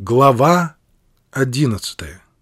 Глава 11.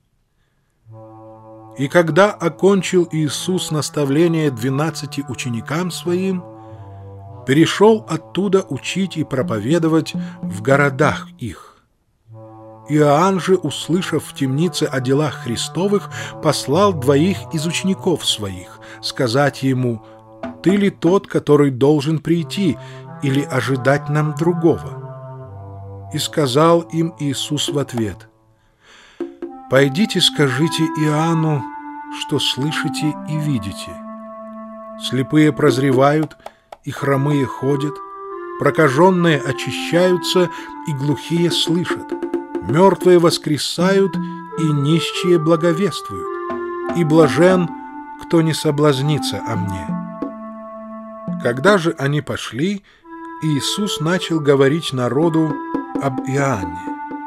И когда окончил Иисус наставление 12 ученикам Своим, перешел оттуда учить и проповедовать в городах их. Иоанн же, услышав в темнице о делах Христовых, послал 2 из учеников Своих, сказать ему: «Ты ли тот, который должен прийти, или ожидать нам другого?» И сказал им Иисус в ответ: «Пойдите, скажите Иоанну, что слышите и видите. Слепые прозревают, и хромые ходят, прокаженные очищаются, и глухие слышат, мертвые воскресают, и нищие благовествуют, и блажен, кто не соблазнится о мне». Когда же они пошли, Иисус начал говорить народу об Иоанне.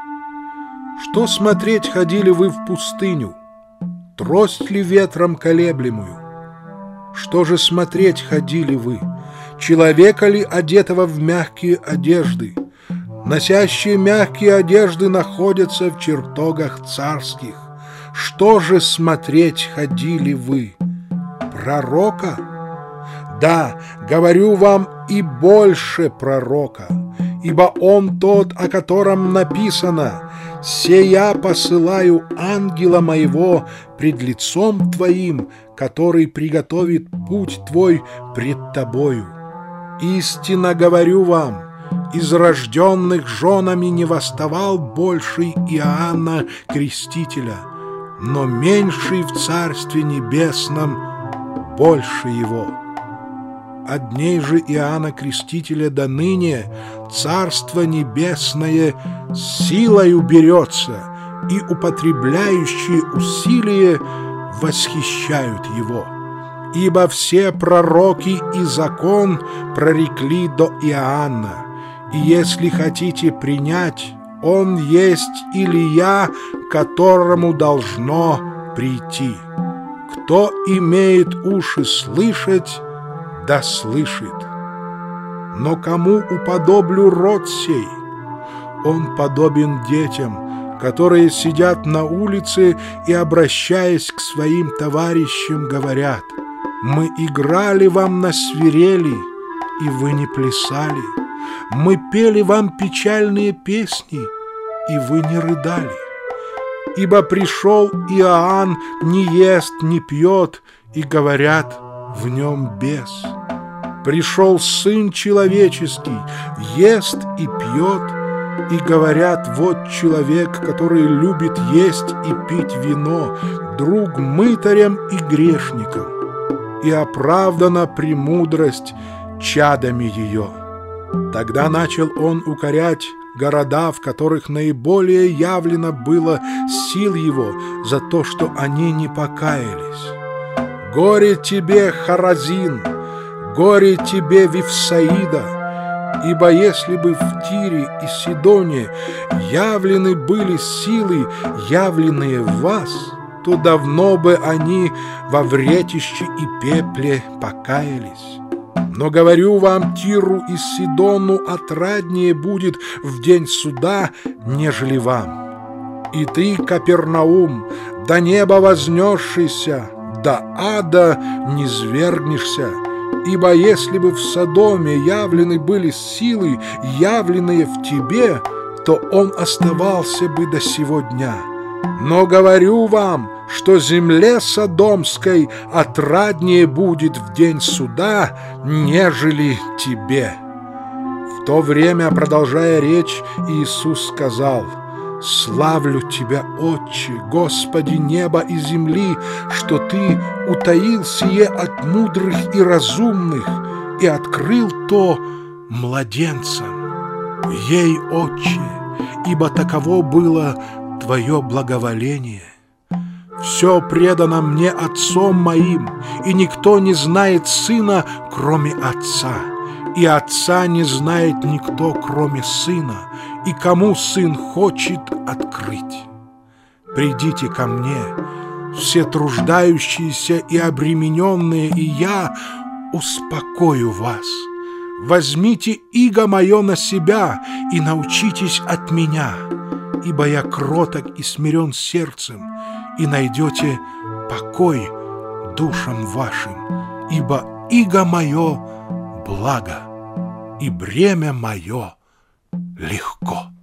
«Что смотреть ходили вы в пустыню? Трость ли ветром колеблемую? Что же смотреть ходили вы? Человека ли, одетого в мягкие одежды? Носящие мягкие одежды находятся в чертогах царских. Что же смотреть ходили вы? Пророка? Да, говорю вам, и больше пророка, ибо он тот, о котором написано: «Сея посылаю ангела моего пред лицом твоим, который приготовит путь твой пред тобою. Истинно говорю вам, из рожденных женами не восставал больший Иоанна Крестителя, но меньший в Царстве Небесном больше его. От дней же Иоанна Крестителя до ныне Царство Небесное силою берется, и употребляющие усилие восхищают его. Ибо все пророки и закон прорекли до Иоанна, и если хотите принять, он есть Илия, которому должно прийти. Кто имеет уши слышать, да слышит. Но кому уподоблю род сей? Он подобен детям, которые сидят на улице и, обращаясь к своим товарищам, говорят: «Мы играли вам на свирели, и вы не плясали. Мы пели вам печальные песни, и вы не рыдали. Ибо пришел Иоанн, не ест, не пьет, и говорят: в нем бес. Пришел Сын Человеческий, ест и пьет, и говорят: вот человек, который любит есть и пить вино, друг мытарям и грешникам. И оправдана премудрость чадами ее». Тогда начал он укорять города, в которых наиболее явлено было сил его, за то, что они не покаялись. «Горе тебе, Хоразин! Горе тебе, Вифсаида! Ибо если бы в Тире и Сидоне явлены были силы, явленные в вас, то давно бы они во вретище и пепле покаялись. Но говорю вам, Тиру и Сидону отраднее будет в день суда, нежели вам. И ты, Капернаум, до неба вознесшийся, до ада не свергнешься, ибо если бы в Содоме явлены были силы, явленные в тебе, то он оставался бы до сего дня. Но говорю вам, что земле Содомской отраднее будет в день суда, нежели тебе». В то время, продолжая речь, Иисус сказал: «Славлю Тебя, Отче, Господи неба и земли, что Ты утаил сие от мудрых и разумных и открыл то младенцам. Ей, Отче, ибо таково было Твое благоволение. Все предано мне Отцом моим, и никто не знает Сына, кроме Отца, и Отца не знает никто, кроме Сына, и кому Сын хочет открыть. Придите ко мне, все труждающиеся и обремененные, и я успокою вас. Возьмите иго мое на себя и научитесь от меня, ибо я кроток и смирен сердцем, и найдете покой душам вашим, ибо иго мое благо, и бремя мое легко».